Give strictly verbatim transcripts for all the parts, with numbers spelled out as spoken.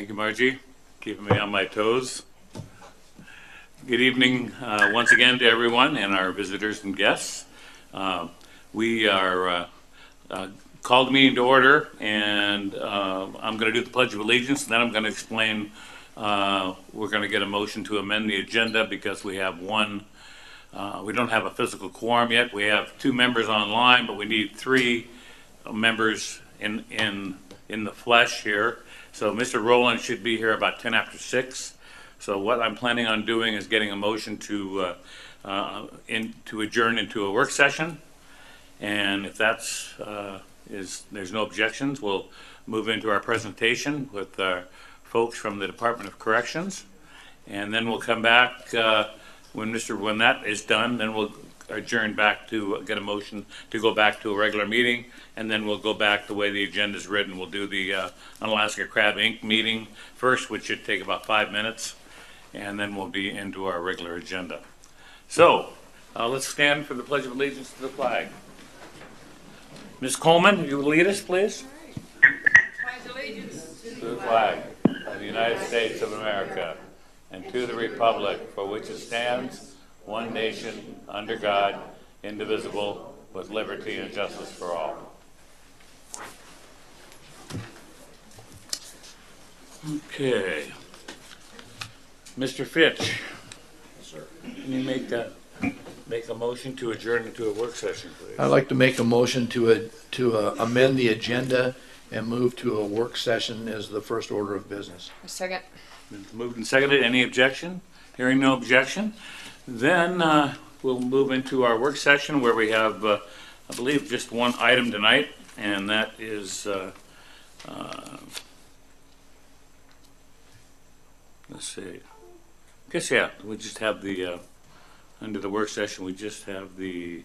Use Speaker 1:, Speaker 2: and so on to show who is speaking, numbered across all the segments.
Speaker 1: Thank you, Margie, keeping me on my toes. Good evening uh, once again to everyone and our visitors and guests. Uh, we are uh, uh, called the meeting to order, and uh, I'm going to do the Pledge of Allegiance, and then I'm going to explain. Uh, we're going to get a motion to amend the agenda because we have one. Uh, we don't have a physical quorum yet. We have two members online, but we need three members in in in the flesh here. So Mister Rowland should be here about ten after six. So what I'm planning on doing is getting a motion to uh, uh, in, to adjourn into a work session. And if that's uh, is there's no objections, we'll move into our presentation with our folks from the Department of Corrections, and then we'll come back uh, when Mister when that is done. Then we'll adjourn back to get a motion to go back to a regular meeting, and then we'll go back the way the agenda is written. We'll do the uh, Unalaska Crab Incorporated meeting first, which should take about five minutes, and then we'll be into our regular agenda. So uh, let's stand for the Pledge of Allegiance to the flag. Miz Coleman, you will lead us, please.
Speaker 2: Pledge allegiance
Speaker 1: To the flag of the United States of America and to the republic for which it stands, one nation, under God, indivisible, with liberty and justice for all. Okay. Mister Fitch.
Speaker 3: Yes, sir.
Speaker 1: Can you make that, make a motion to adjourn into a work session, please?
Speaker 3: I'd like to make a motion to a, to uh, amend the agenda and move to a work session as the first order of business.
Speaker 2: A second.
Speaker 1: Moved and seconded. Any objection? Hearing no objection, then uh, we'll move into our work session where we have, uh, I believe, just one item tonight, and that is, uh, uh, let's see, I guess, yeah, we just have the, uh, under the work session, we just have the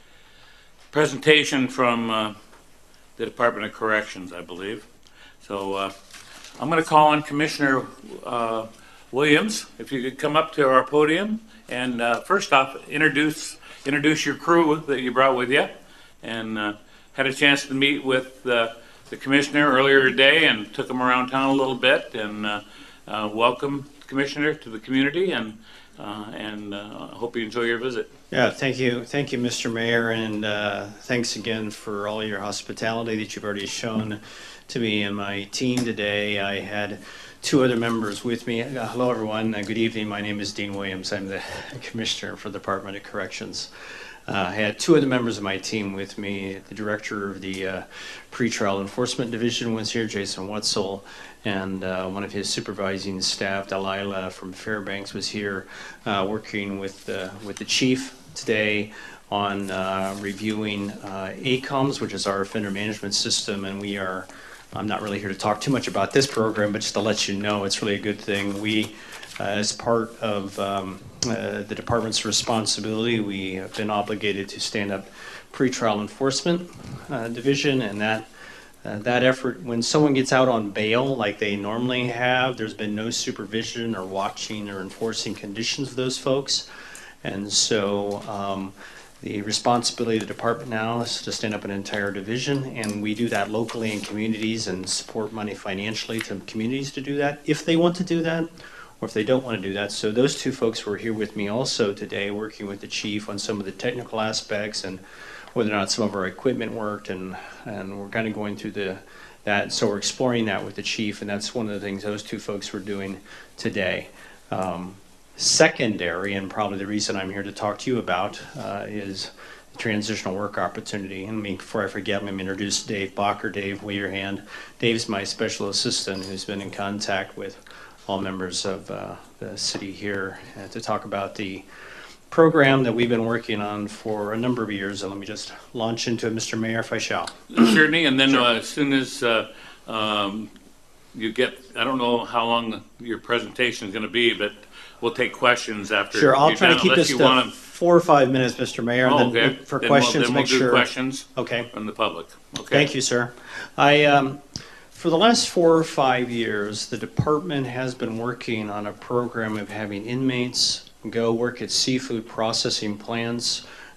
Speaker 1: presentation from uh, the Department of Corrections, I believe. So uh, I'm going to call on Commissioner uh, Williams, if you could come up to our podium and uh, first off introduce introduce your crew that you brought with you, and uh, had a chance to meet with uh, the commissioner earlier today and took him around town a little bit, and uh, uh, welcome Commissioner to the community, and uh, and uh, hope you enjoy your visit.
Speaker 4: Yeah, thank you. Thank you, Mister Mayor, and uh, thanks again for all your hospitality that you've already shown to me and my team today. I had two other members with me. Uh, hello, everyone. Uh, good evening. My name is Dean Williams. I'm the Commissioner for the Department of Corrections. Uh, I had two other members of my team with me. The Director of the uh, Pretrial Enforcement Division was here, Jason Wetzel, and uh, one of his supervising staff, Delilah from Fairbanks, was here uh, working with, uh, with the Chief today on uh, reviewing uh, A COMS, which is our offender management system, and we are I'm not really here to talk too much about this program, but just to let you know, it's really a good thing. We, uh, as part of um, uh, the department's responsibility, we have been obligated to stand up pretrial enforcement uh, division, and that uh, that effort, when someone gets out on bail like they normally have, there's been no supervision or watching or enforcing conditions of those folks, and so um, the responsibility of the department now is to stand up an entire division, and we do that locally in communities and support money financially to communities to do that if they want to do that, or if they don't want to do that. So those two folks were here with me also today, working with the chief on some of the technical aspects and whether or not some of our equipment worked, and and we're kind of going through the that. So we're exploring that with the chief, and that's one of the things those two folks were doing today. Um, Secondary, and probably the reason I'm here to talk to you about, uh, is the transitional work opportunity. And me, before I forget, I'm going to introduce Dave Bacher. Dave, wave your hand. Dave's my special assistant who's been in contact with all members of uh, the city here uh, to talk about the program that we've been working on for a number of years. And let me just launch into it, Mister Mayor, if I shall.
Speaker 1: Certainly, and then
Speaker 4: Sure.
Speaker 1: uh, as soon as uh, um, you get, I don't know how long your presentation is going to be, but we'll take questions after.
Speaker 4: Sure, I'll
Speaker 1: you're
Speaker 4: try
Speaker 1: done,
Speaker 4: to keep
Speaker 1: unless
Speaker 4: this
Speaker 1: you
Speaker 4: to
Speaker 1: wanna-
Speaker 4: four or five minutes, Mister Mayor,
Speaker 1: Oh,
Speaker 4: and then
Speaker 1: okay.
Speaker 4: look for
Speaker 1: Then we'll-
Speaker 4: questions,
Speaker 1: then we'll
Speaker 4: make
Speaker 1: do
Speaker 4: sure.
Speaker 1: questions
Speaker 4: Okay.
Speaker 1: from the public. Okay.
Speaker 4: Thank you, sir. I, um, for the last four or five years, the department has been working on a program of having inmates go work at seafood processing plants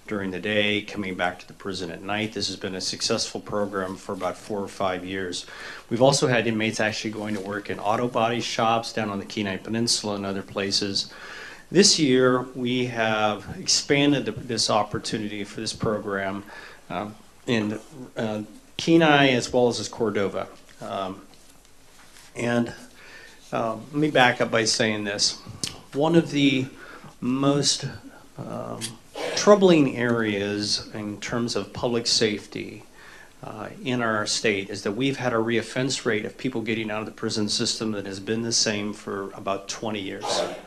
Speaker 4: during the day, coming back to the prison at night. This has been a successful program for about four or five years. We've also had inmates actually going to work in auto body shops down on the Kenai Peninsula and other places. This year, we have expanded the, this opportunity for this program um, in uh, Kenai as well as as Cordova. Um, and um, let me back up by saying this. One of the most um, troubling areas in terms of public safety uh, in our state is that we've had a reoffense rate of people getting out of the prison system that has been the same for about twenty years.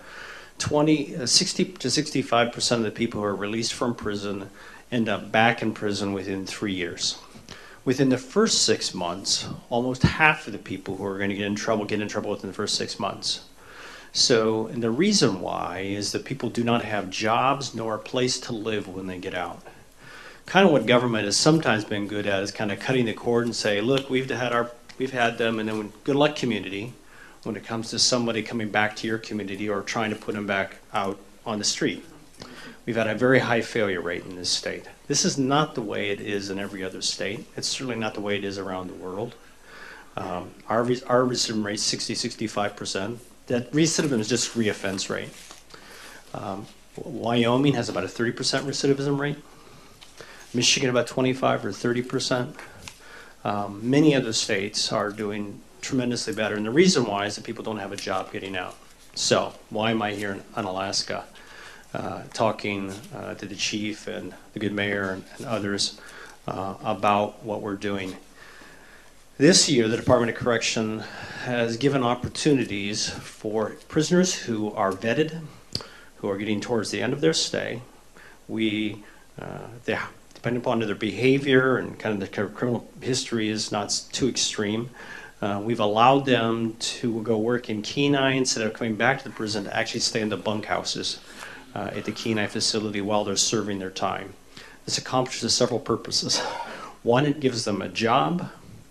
Speaker 4: twenty, uh, sixty to sixty-five percent of the people who are released from prison end up back in prison within three years. Within the first six months, almost half of the people who are going to get in trouble get in trouble within the first six months. So, and the reason why is that people do not have jobs nor a place to live when they get out. Kind of what government has sometimes been good at is kind of cutting the cord and say, look, we've had our, we've had them, and then when, good luck, community, when it comes to somebody coming back to your community or trying to put them back out on the street. We've had a very high failure rate in this state. This is not the way it is in every other state. It's certainly not the way it is around the world. Um, our, our recidivism rate is sixty, sixty-five percent. That recidivism is just reoffense rate. Um, Wyoming has about a thirty percent recidivism rate. Michigan about twenty-five or thirty percent. Um, many other states are doing tremendously better. And the reason why is that people don't have a job getting out. So why am I here in, in Alaska uh, talking uh, to the chief and the good mayor and, and others uh, about what we're doing? This year, the Department of Correction has given opportunities for prisoners who are vetted, who are getting towards the end of their stay. We, uh, they, depending upon their behavior and kind of their criminal history is not too extreme, uh, we've allowed them to go work in Kenai instead of coming back to the prison to actually stay in the bunkhouses uh, at the Kenai facility while they're serving their time. This accomplishes several purposes. One, it gives them a job,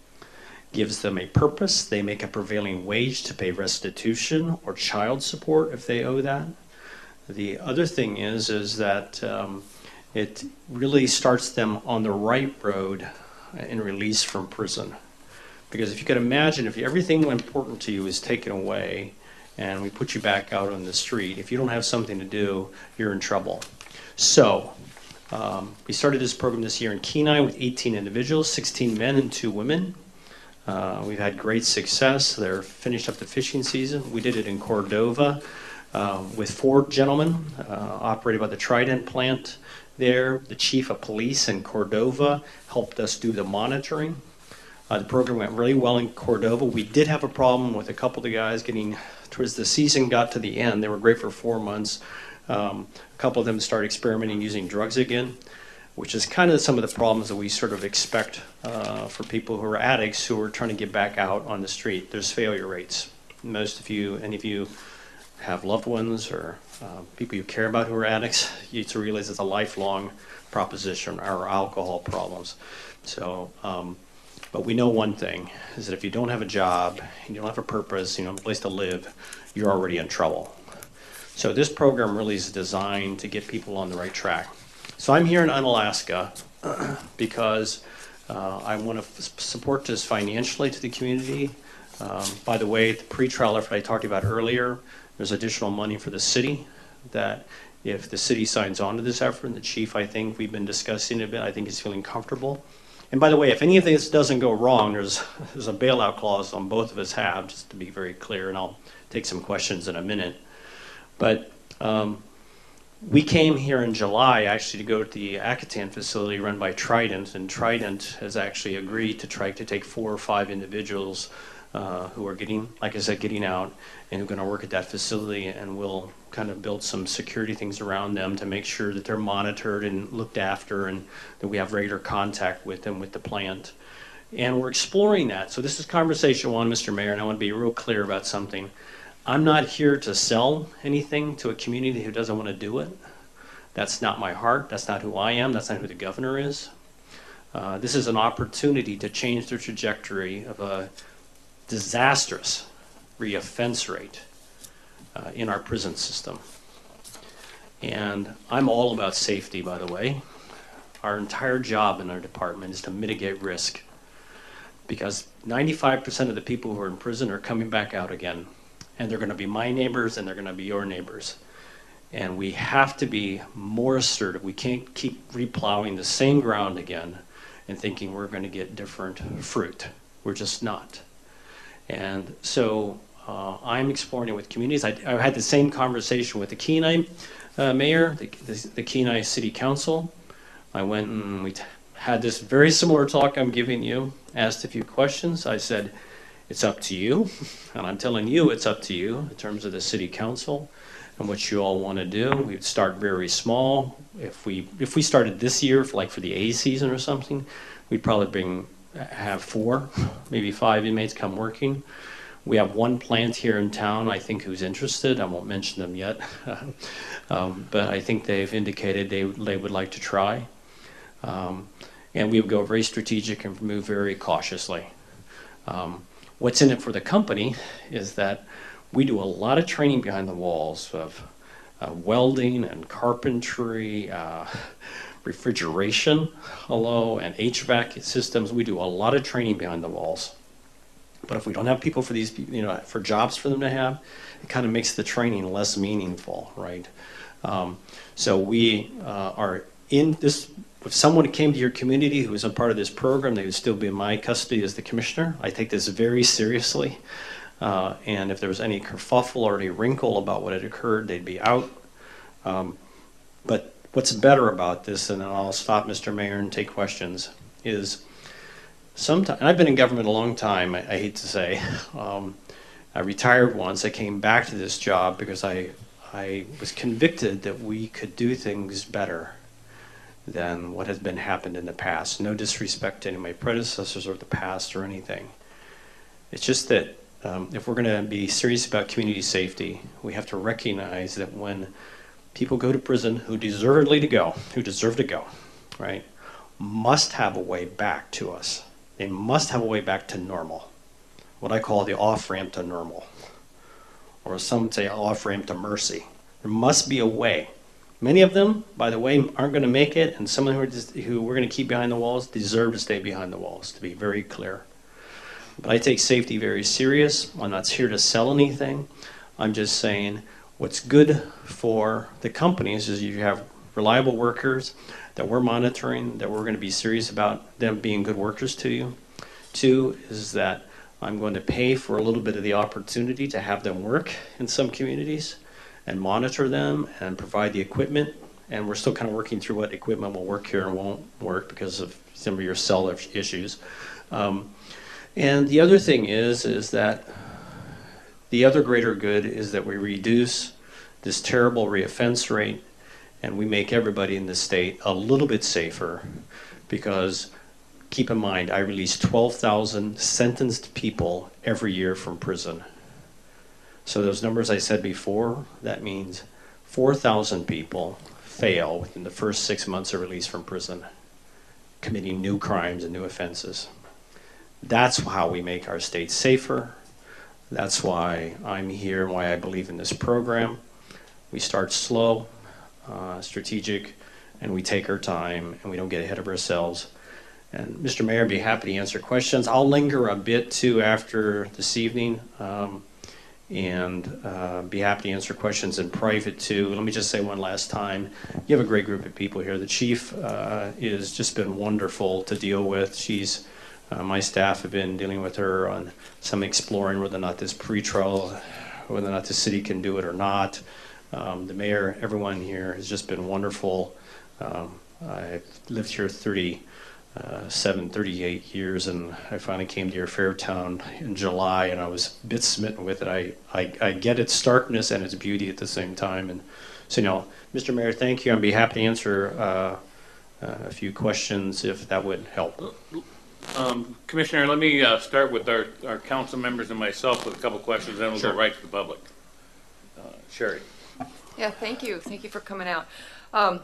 Speaker 4: gives them a purpose. They make a prevailing wage to pay restitution or child support if they owe that. The other thing is, is that um, it really starts them on the right road in release from prison. Because if you could imagine, if everything important to you is taken away and we put you back out on the street, if you don't have something to do, you're in trouble. So um, we started this program this year in Kenai with eighteen individuals, sixteen men and two women. Uh, we've had great success. They're finished up the fishing season. We did it in Cordova uh, with four gentlemen uh, operated by the Trident plant there. The chief of police in Cordova helped us do the monitoring. Uh, the program went really well in Cordova. We did have a problem with a couple of the guys getting, towards the season got to the end. They were great for four months. Um, a couple of them started experimenting using drugs again, which is kind of some of the problems that we sort of expect uh, for people who are addicts who are trying to get back out on the street. There's failure rates. Most of you, any of you have loved ones or uh, people you care about who are addicts, you need to realize it's a lifelong proposition, our alcohol problems. So, um, but we know one thing, is that if you don't have a job, and you don't have a purpose, you don't have a place to live, you're already in trouble. So this program really is designed to get people on the right track. So I'm here in Unalaska because uh, I want to support this financially to the community. Um, by the way, the pretrial effort I talked about earlier, there's additional money for the city that if the city signs on to this effort, and the chief, I think, we've been discussing it a bit, I think is feeling comfortable. And by the way, if any of this doesn't go wrong, there's, there's a bailout clause on both of us have, just to be very clear, and I'll take some questions in a minute. But um, we came here in July actually to go to the Acatan facility run by Trident, and Trident has actually agreed to try to take four or five individuals uh, who are getting, like I said, getting out and who are going to work at that facility, and we'll kind of build some security things around them to make sure that they're monitored and looked after and that we have regular contact with them with the plant. And we're exploring that. So this is conversation one, Mister Mayor, and I want to be real clear about something. I'm not here to sell anything to a community who doesn't want to do it. That's not my heart. That's not who I am. That's not who the governor is. Uh, this is an opportunity to change the trajectory of a disastrous reoffense rate uh, in our prison system. And I'm all about safety, by the way. Our entire job in our department is to mitigate risk, because ninety-five percent of the people who are in prison are coming back out again, and they're going to be my neighbors and they're going to be your neighbors. And we have to be more assertive. We can't keep replowing the same ground again and thinking we're going to get different fruit. We're just not. And so uh, I'm exploring it with communities. I, I had the same conversation with the Kenai uh, mayor, the, the, the Kenai City Council. I went and we t had this very similar talk I'm giving you, asked a few questions. I said, it's up to you. And I'm telling you, it's up to you in terms of the City Council and what you all want to do. We'd start very small. If we if we started this year, for like for the A season or something, we'd probably bring have four, maybe five inmates come working. We have one plant here in town, I think, who's interested. I won't mention them yet, um, but I think they've indicated they they would like to try. Um, and we would go very strategic and move very cautiously. Um, what's in it for the company is that we do a lot of training behind the walls of uh, welding and carpentry, uh, refrigeration, hello, and H V A C systems. We do a lot of training behind the walls. But if we don't have people for these, you know, for jobs for them to have, it kind of makes the training less meaningful, right? Um, so we uh, are in this. If someone came to your community who was a part of this program, they would still be in my custody as the commissioner. I take this very seriously. Uh, and if there was any kerfuffle or any wrinkle about what had occurred, they'd be out. Um, but what's better about this, and I'll stop, Mister Mayor, and take questions, is sometimes, and I've been in government a long time, I, I hate to say. Um, I retired once. I came back to this job because I, I was convicted that we could do things better than what has been happened in the past. No disrespect to any of my predecessors or the past or anything. It's just that um, if we're going to be serious about community safety, we have to recognize that when people go to prison who deservedly to go, who deserve to go, right, must have a way back to us. They must have a way back to normal, what I call the off-ramp to normal, or some say off-ramp to mercy. There must be a way. Many of them, by the way, aren't going to make it, and some of them who, are just, who we're going to keep behind the walls deserve to stay behind the walls, to be very clear. But I take safety very serious. I'm not here to sell anything. I'm just saying what's good for the companies is you have reliable workers that we're monitoring, that we're going to be serious about them being good workers to you. Two is that I'm going to pay for a little bit of the opportunity to have them work in some communities and monitor them and provide the equipment. And we're still kind of working through what equipment will work here and won't work because of some of your cell issues. Um, and the other thing is, is that the other greater good is that we reduce this terrible reoffense rate and we make everybody in the state a little bit safer, because keep in mind, I release twelve thousand sentenced people every year from prison. So those numbers I said before, that means four thousand people fail within the first six months of release from prison, committing new crimes and new offenses. That's how we make our state safer. That's why I'm here and why I believe in this program. We start slow, uh, strategic, and we take our time and we don't get ahead of ourselves. And Mister Mayor, I'd be happy to answer questions. I'll linger a bit too after this evening. Um, and uh, be happy to answer questions in private too. Let me just say one last time, you have a great group of people here. The chief uh, has just been wonderful to deal with. She's, uh, my staff have been dealing with her on some exploring whether or not this pretrial, whether or not the city can do it or not. Um, the mayor, everyone here has just been wonderful. Um, I've lived here thirty. Uh, seven, thirty-eight years, and I finally came to your Fairtown in July, and I was a bit smitten with it. I, I, I get its starkness and its beauty at the same time. And so, you know, Mister Mayor, thank you. I'd be happy to answer uh, uh, a few questions if that would help.
Speaker 1: Um, Commissioner, let me uh, start with our, our council members and myself with a couple questions, then we'll
Speaker 4: Sure.
Speaker 1: go right to the public. Uh, Sherry.
Speaker 2: Yeah, thank you. Thank you for coming out. Um,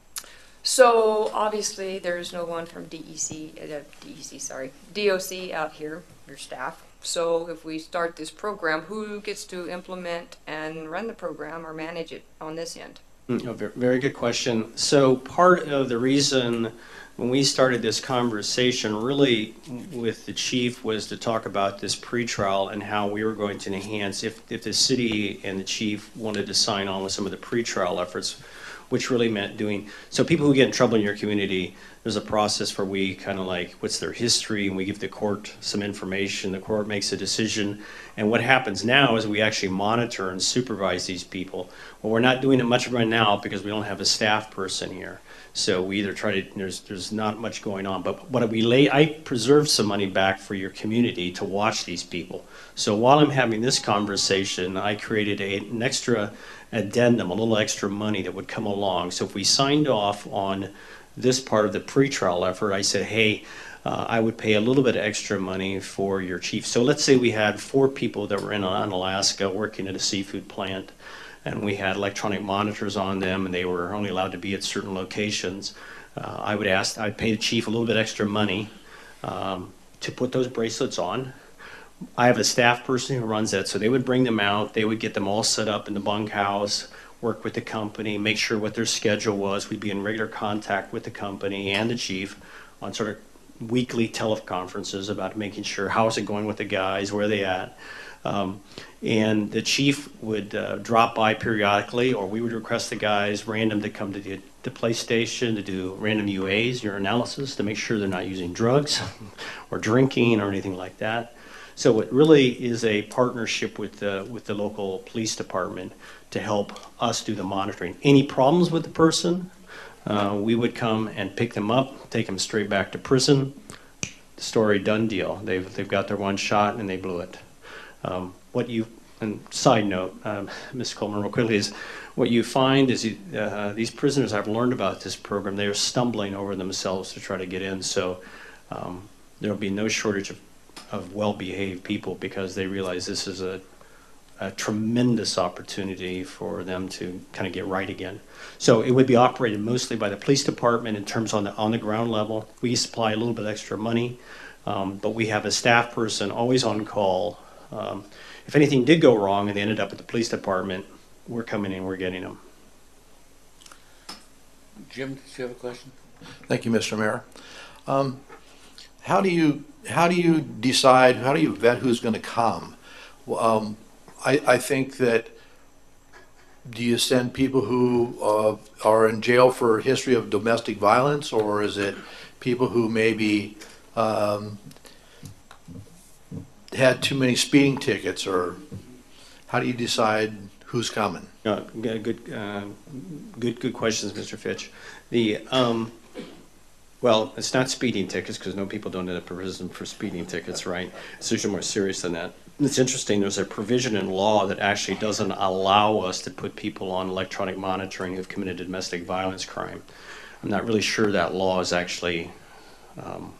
Speaker 2: so obviously there's no one from D E C, uh, D E C, sorry, D O C out here, your staff. So if we start this program, who gets to implement and run the program or manage it on this end?
Speaker 4: Mm, a ver- Very good question. So part of the reason when we started this conversation really with the chief was to talk about this pretrial and how we were going to enhance if, if the city and the chief wanted to sign on with some of the pretrial efforts, which really meant doing, so people who get in trouble in your community, there's a process where we kind of like, what's their history, and we give the court some information, the court makes a decision, and what happens now is we actually monitor and supervise these people. Well, we're not doing it much right now because we don't have a staff person here. So we either try to, there's there's not much going on, but what we lay, I preserve some money back for your community to watch these people. So while I'm having this conversation, I created a, an extra addendum, a little extra money that would come along. So if we signed off on this part of the pretrial effort, I said, hey, uh, I would pay a little bit of extra money for your chief. So let's say we had four people that were in Alaska working at a seafood plant, and we had electronic monitors on them, and they were only allowed to be at certain locations. Uh, I would ask, I'd pay the chief a little bit extra money um, to put those bracelets on. I have a staff person who runs that, so they would bring them out, they would get them all set up in the bunkhouse, work with the company, make sure what their schedule was. We'd be in regular contact with the company and the chief on sort of weekly teleconferences about making sure how's it going with the guys, where are they at. Um, and the chief would uh, drop by periodically, or we would request the guys random to come to the, the place station to do random U As, urinalysis, to make sure they're not using drugs or drinking or anything like that. So it really is a partnership with the, with the local police department to help us do the monitoring. Any problems with the person, uh, we would come and pick them up, take them straight back to prison. Story, done deal. They've, they've got their one shot and they blew it. Um, what you, and side note, um, Miz Coleman, real quickly, is what you find is you, uh, these prisoners have learned about this program. They are stumbling over themselves to try to get in. So um, there will be no shortage of, of well-behaved people because they realize this is a, a tremendous opportunity for them to kind of get right again. So it would be operated mostly by the police department in terms on the on the ground level. We supply a little bit extra money, um, but we have a staff person always on call. Um, if anything did go wrong and they ended up at the police department, we're coming in, we're getting them.
Speaker 1: Jim, did you have a question?
Speaker 3: Thank you, Mister Mayor. Um, how do you how do you decide? How do you vet who's going to come? Um, I, I think that. Do you send people who uh, are in jail for a history of domestic violence, or is it people who maybe um, had too many speeding tickets, or how do you decide who's coming?
Speaker 4: Uh, good, uh, good, good questions, Mister Fitch. The um, well, it's not speeding tickets because no people don't end up in prison for speeding tickets, right? It's usually more serious than that. It's interesting. There's a provision in law that actually doesn't allow us to put people on electronic monitoring who've committed a domestic violence crime. I'm not really sure that law is actually um,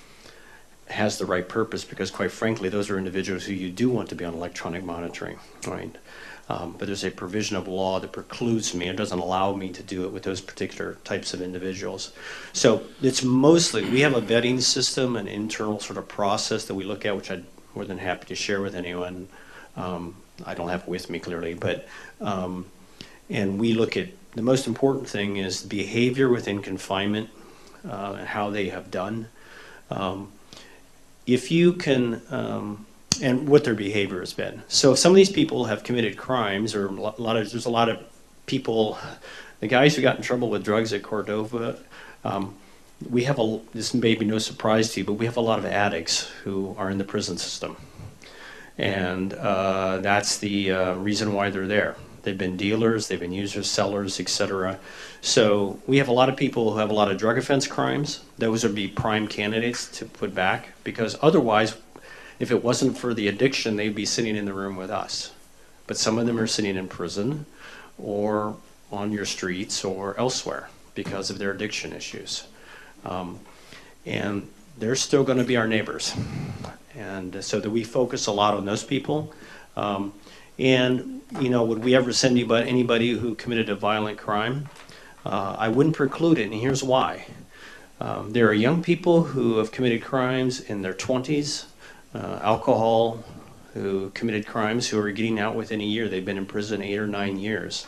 Speaker 4: has the right purpose because, quite frankly, those are individuals who you do want to be on electronic monitoring, right? Um, but there's a provision of law that precludes me. It doesn't allow me to do it with those particular types of individuals. So it's mostly, we have a vetting system, an internal sort of process that we look at, which I'd more than happy to share with anyone. Um, I don't have it with me clearly, but, um, and we look at, the most important thing is behavior within confinement uh, and how they have done. Um, if you can, um, and what their behavior has been. So if some of these people have committed crimes, or a lot of, there's a lot of people, the guys who got in trouble with drugs at Cordova, um, we have a, this may be no surprise to you, but we have a lot of addicts who are in the prison system. And uh, that's the uh, reason why they're there. They've been dealers, they've been users, sellers, et cetera. So we have a lot of people who have a lot of drug offense crimes. Those would be prime candidates to put back, because otherwise, if it wasn't for the addiction, they'd be sitting in the room with us. But some of them are sitting in prison or on your streets or elsewhere because of their addiction issues. Um, and they're still going to be our neighbors. And so that we focus a lot on those people. Um, and, you know, would we ever send anybody, anybody who committed a violent crime? Uh, I wouldn't preclude it, and here's why. Um, there are young people who have committed crimes in their twenties, uh, alcohol, who committed crimes who are getting out within a year. They've been in prison eight or nine years.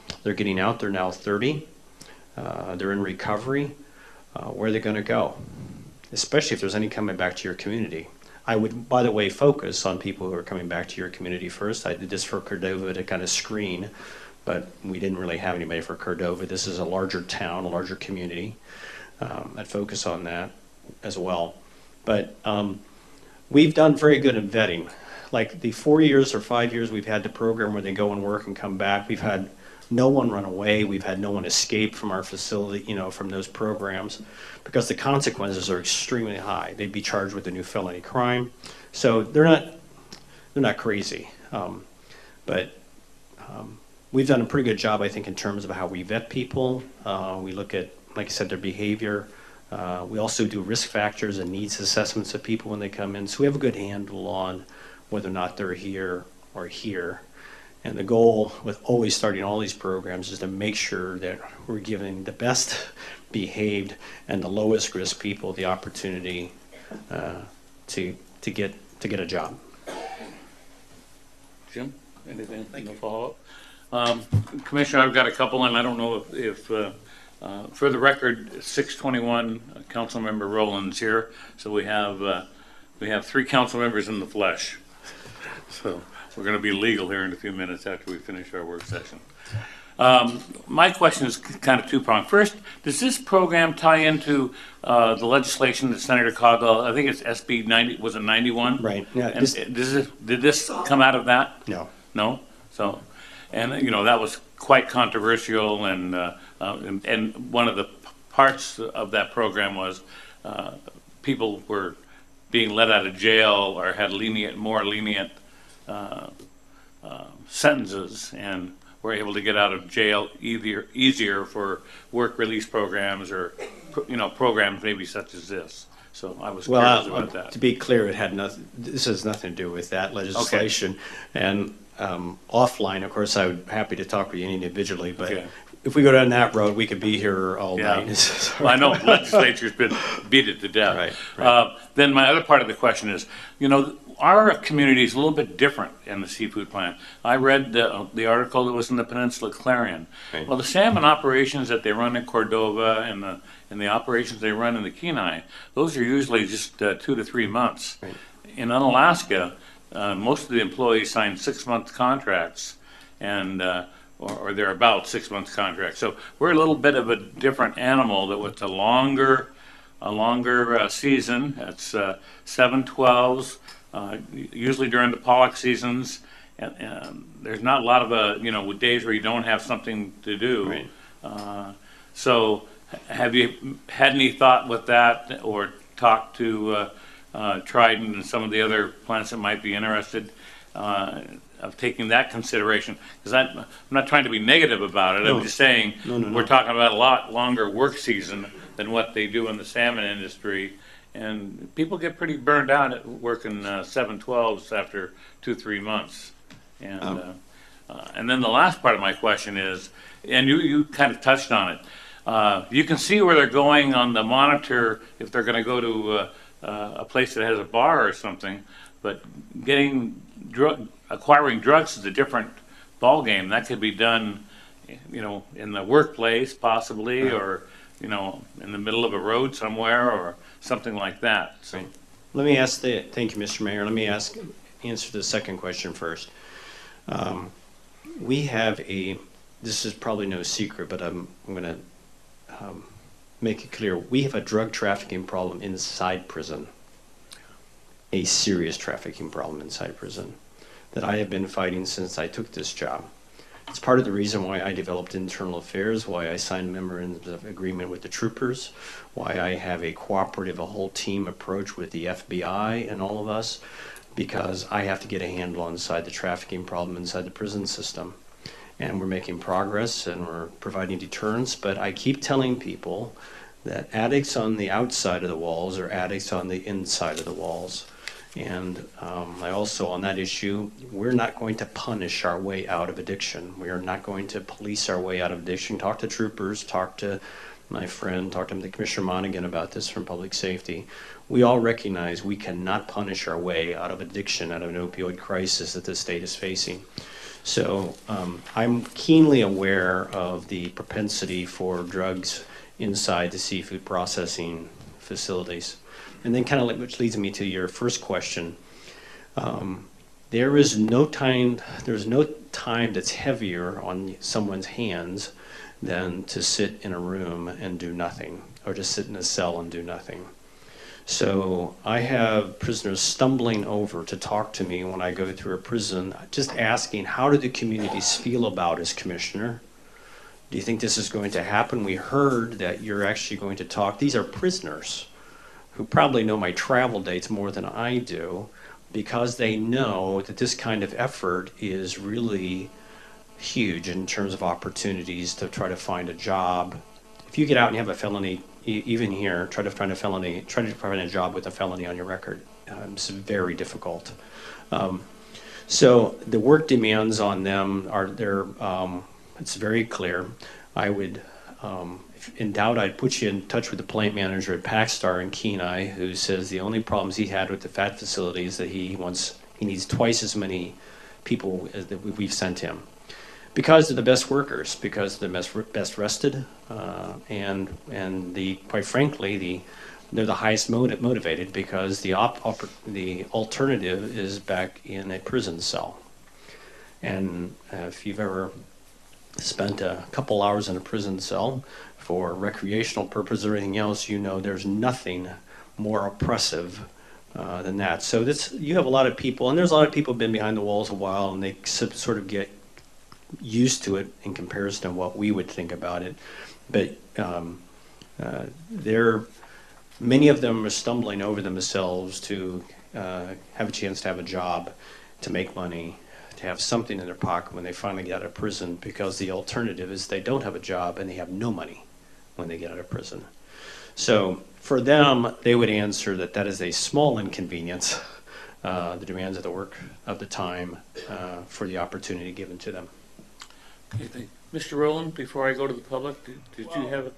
Speaker 4: They're getting out. They're now thirty. Uh, they're in recovery. Uh, where are they going to go? Especially if there's any coming back to your community. I would, by the way, focus on people who are coming back to your community first. I did this for Cordova to kind of screen, but we didn't really have anybody for Cordova. This is a larger town, a larger community. Um, I'd focus on that as well. But um, we've done very good in vetting. Like the four years or five years we've had the program where they go and work and come back, we've had no one run away. We've had no one escape from our facility, you know, from those programs, because the consequences are extremely high. They'd be charged with a new felony crime. So they're not, they're not crazy. Um, but um, we've done a pretty good job, I think, in terms of how we vet people. Uh, we look at, like I said, their behavior. Uh, we also do risk factors and needs assessments of people when they come in. So we have a good handle on whether or not they're here or here. And the goal with always starting all these programs is to make sure that we're giving the best behaved and the lowest risk people the opportunity uh, to to get to get a job.
Speaker 1: Jim, anything to follow up? Um, Commissioner, I've got a couple, and I don't know if, if uh, uh, for the record, six twenty-one, uh, Councilmember Rowland's here, so we have uh, we have three council members in the flesh. So we're going to be legal here in a few minutes after we finish our work session. Um, my question is kind of two-pronged. First, does this program tie into uh, the legislation that Senator Cogwell, I think it's S B ninety, was it ninety-one?
Speaker 4: Right. Yeah.
Speaker 1: And
Speaker 4: This,
Speaker 1: does this, did this come out of that?
Speaker 4: no.
Speaker 1: No? So, and, you know, that was quite controversial, and, uh, uh, and, and one of the p- parts of that program was uh, people were being let out of jail or had lenient, more lenient uh, uh, sentences, and were able to get out of jail easier, easier for work release programs, or, you know, programs maybe such as this. So I was
Speaker 4: Well,
Speaker 1: curious
Speaker 4: uh,
Speaker 1: about that.
Speaker 4: to be clear, it had nothing. This has nothing to do with that legislation. And um, offline, of course, I would be happy to talk with you individually. But
Speaker 1: Okay.
Speaker 4: if we go down that road, we could be here all
Speaker 1: Yeah.
Speaker 4: night.
Speaker 1: Well, I know the legislature's been beat it to death.
Speaker 4: Right, right.
Speaker 1: Uh, then my other part of the question is, you know, our community is a little bit different in the seafood plant. I read the, the article that was in the Peninsula Clarion.
Speaker 4: Right.
Speaker 1: Well, the salmon operations that they run in Cordova and the and the operations they run in the Kenai, those are usually just uh, two to three months.
Speaker 4: Right.
Speaker 1: In Unalaska, uh, most of the employees sign six-month contracts, and uh, or, or they're about six-month contracts. So we're a little bit of a different animal, that with a longer, a longer uh, season. It's uh, seven twelves, uh, usually during the pollock seasons. And, and there's not a lot of uh, you know days where you don't have something to do.
Speaker 4: Right.
Speaker 1: Uh, so have you had any thought with that, or talked to uh, uh, Trident and some of the other plants that might be interested uh, of taking that consideration? Because I'm not trying to be negative about it.
Speaker 4: No.
Speaker 1: I'm just saying
Speaker 4: No, no, no.
Speaker 1: we're talking about a lot longer work season than what they do in the salmon industry. And people get pretty burned out at working uh, seven twelves after two, three months. And,
Speaker 4: Um.
Speaker 1: uh, uh, and then the last part of my question is, and you, you kind of touched on it, Uh, you can see where they're going on the monitor if they're going to go to uh, uh, a place that has a bar or something. But getting drug, acquiring drugs is a different ballgame. That could be done, you know, in the workplace possibly, or you know, in the middle of a road somewhere, or something like that. So,
Speaker 4: Right. Let me ask the, thank you, Mister Mayor. Let me ask, answer the second question first. Um, we have a, this is probably no secret, but I'm, I'm going to um, make it clear. We have a drug trafficking problem inside prison, a serious trafficking problem inside prison that I have been fighting since I took this job. It's part of the reason why I developed internal affairs, why I signed memorandums of agreement with the troopers, why I have a cooperative, a whole team approach with the F B I and all of us, because I have to get a handle on inside the trafficking problem inside the prison system. And we're making progress and we're providing deterrence, but I keep telling people that addicts on the outside of the walls are addicts on the inside of the walls. And um, I also, on that issue, we're not going to punish our way out of addiction. We are not going to police our way out of addiction. Talk to troopers, talk to my friend, talk to Commissioner Monaghan about this from Public Safety. We all recognize we cannot punish our way out of addiction, out of an opioid crisis that the state is facing. So um, I'm keenly aware of the propensity for drugs inside the seafood processing facilities. And then kind of which leads me to your first question. Um, there is no time, there's no time that's heavier on someone's hands than to sit in a room and do nothing, or to sit in a cell and do nothing. So I have prisoners stumbling over to talk to me when I go through a prison, just asking, how do the communities feel about us, Commissioner? Do you think this is going to happen? We heard that you're actually going to talk. These are prisoners who probably know my travel dates more than I do, because they know that this kind of effort is really huge in terms of opportunities to try to find a job. If you get out and you have a felony, even here, try to find a felony, try to find a job with a felony on your record. Um, it's very difficult. Um, so the work demands on them are there. Um, it's very clear. I would, um, if in doubt, I'd put you in touch with the plant manager at Packstar in Kenai, who says the only problems he had with the fat facility is that he wants he needs twice as many people as that we've sent him. Because they're the best workers, because they're best, best rested, uh, and and the quite frankly the they're the highest motiv motivated because the op, op the alternative is back in a prison cell. And uh, if you've ever spent a couple hours in a prison cell for recreational purpose or anything else, you know there's nothing more oppressive uh, than that. So this you have a lot of people, and there's a lot of people who've been behind the walls a while, and they sort of get used to it in comparison to what we would think about it. But um, uh, they're, many of them are stumbling over themselves to uh, have a chance to have a job, to make money, to have something in their pocket when they finally get out of prison, because the alternative is they don't have a job and they have no money when they get out of prison. So for them, they would answer that that is a small inconvenience, uh, the demands of the work of the time uh, for the opportunity given to them.
Speaker 1: Okay, thank- Mister Rowland, before I go to the public, did, did you have a,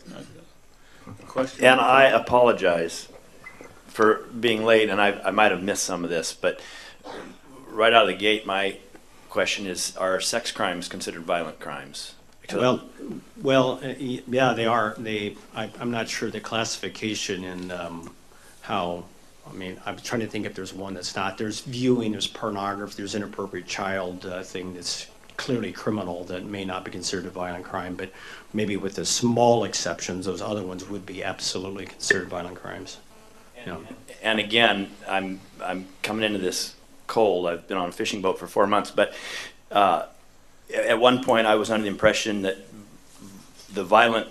Speaker 1: a question?
Speaker 5: And I apologize for being late, and I, I might have missed some of this, but right out of the gate, my question is, are sex crimes considered violent crimes? Because
Speaker 4: Well, well, uh, y- yeah, they are. They, I, I'm not sure the classification and um, how. I mean, I'm trying to think if there's one that's not. There's viewing, there's pornography, there's inappropriate child uh, thing that's clearly criminal that may not be considered a violent crime, but maybe with the small exceptions, those other ones would be absolutely considered violent crimes. You know.
Speaker 5: And again, I'm I'm coming into this cold. I've been on a fishing boat for four months, but uh, at one point I was under the impression that the violent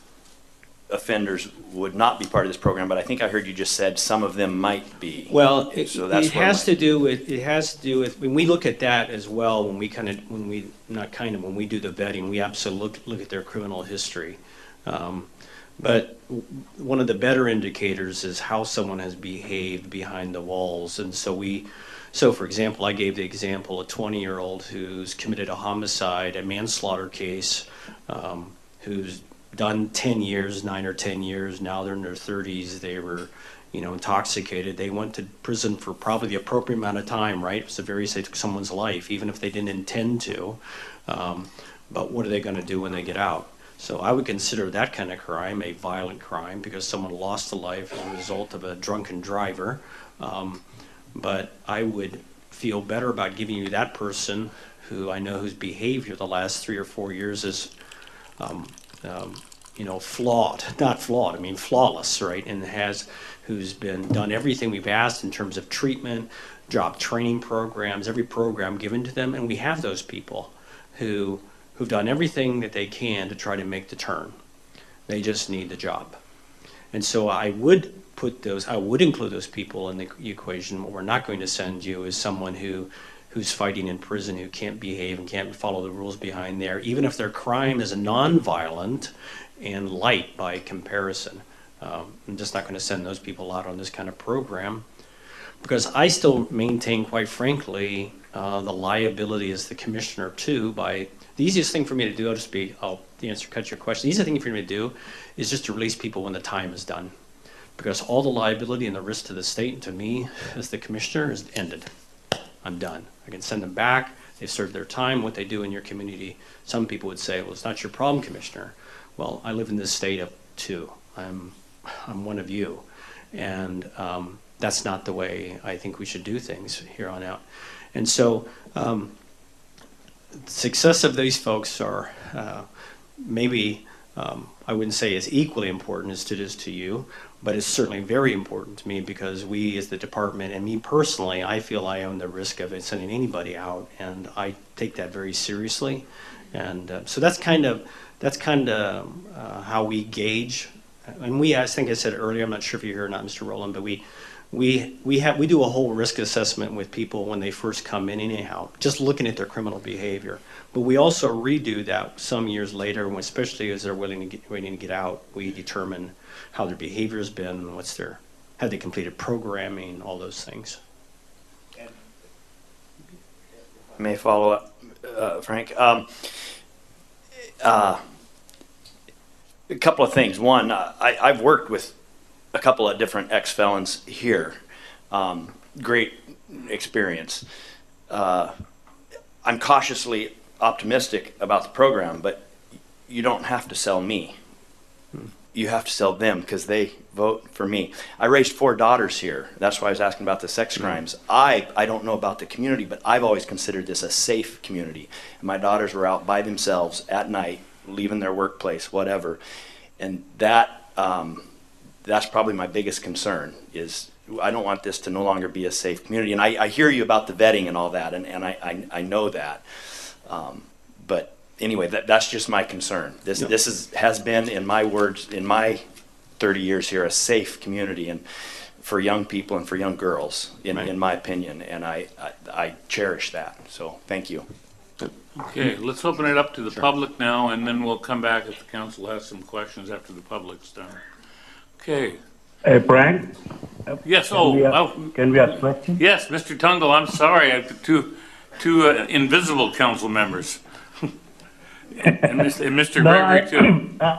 Speaker 5: offenders would not be part of this program, but I think I heard you just said some of them might be.
Speaker 4: Well, it,
Speaker 5: So that's
Speaker 4: it
Speaker 5: where
Speaker 4: has
Speaker 5: my-
Speaker 4: to do with, it has to do with, when we look at that as well, when we kind of, when we, not kind of, when we do the vetting, we absolutely look, look at their criminal history. Um, but w- one of the better indicators is how someone has behaved behind the walls. And so we, so for example, I gave the example, a twenty-year-old who's committed a homicide, a manslaughter case, um, who's done ten years, nine or ten years. Now they're in their thirties. They were, you know, intoxicated. They went to prison for probably the appropriate amount of time, right? It was a very, they took someone's life, even if they didn't intend to. Um, but what are they going to do when they get out? So I would consider that kind of crime a violent crime because someone lost a life as a result of a drunken driver. Um, but I would feel better about giving you that person who I know whose behavior the last three or four years is um, Um, you know, flawed, not flawed, I mean flawless, right? And has, who's been done everything we've asked in terms of treatment, job training programs, every program given to them. And we have those people who, who've done everything that they can to try to make the turn. They just need the job. And so I would put those, I would include those people in the equation. What we're not going to send you is someone who who's fighting in prison, who can't behave and can't follow the rules behind there, even if their crime is non-violent and light by comparison. Um, I'm just not going to send those people out on this kind of program because I still maintain, quite frankly, uh, the liability as the commissioner too. By the easiest thing for me to do, I'll just be, I'll answer, cut your question. The easiest thing for me to do is just to release people when the time is done, because all the liability and the risk to the state and to me as the commissioner is ended. I'm done. I can send them back. They've served their time, what they do in your community. Some people would say, well, it's not your problem, Commissioner. Well, I live in this state of too. I'm, I'm one of you. And um, that's not the way I think we should do things here on out. And so um, the success of these folks are uh, maybe, um, I wouldn't say as equally important as it is to you, but it's certainly very important to me because we as the department and me personally, I feel I own the risk of it sending anybody out, and I take that very seriously. And uh, so that's kind of, that's kind of uh, how we gauge. And we, I think I said earlier, I'm not sure if you're here or not, Mister Rowland, but we, we, we have, we do a whole risk assessment with people when they first come in anyhow, just looking at their criminal behavior. But we also redo that some years later, when, especially as they're willing to get, waiting to get out, we determine how their behavior has been, what's their, have they completed programming, all those things.
Speaker 5: May follow up, uh, Frank. Um, uh, a couple of things. One, uh, I, I've worked with a couple of different ex-felons here. Um, great experience. Uh, I'm cautiously optimistic about the program, but you don't have to sell me. Hmm. You have to sell them because they vote for me. I raised four daughters here. That's why I was asking about the sex crimes. Mm-hmm. I, I don't know about the community, but I've always considered this a safe community. And my daughters were out by themselves at night, leaving their workplace, whatever. And that um, that's probably my biggest concern is I don't want this to no longer be a safe community. And I, I hear you about the vetting and all that, and, and I, I, I know that. Um, but anyway, that, that's just my concern. This yep. this is has been, in my words, in my thirty years here, a safe community and for young people and for young girls, in, right. in my opinion, and I, I I cherish that. So thank you.
Speaker 1: Okay, let's open it up to the
Speaker 4: sure.
Speaker 1: public now, and then we'll come back if the council has some questions after the public's done. Okay.
Speaker 6: Hey, Frank?
Speaker 1: Yes.
Speaker 6: Can
Speaker 1: Oh,
Speaker 6: we ask,
Speaker 1: oh.
Speaker 6: Can we ask questions?
Speaker 1: Yes, Mister Tungle. I'm sorry. I have two two uh, invisible council members. And Mister And Mister
Speaker 6: No,
Speaker 1: Gregory,
Speaker 6: I,
Speaker 1: too.
Speaker 6: Uh,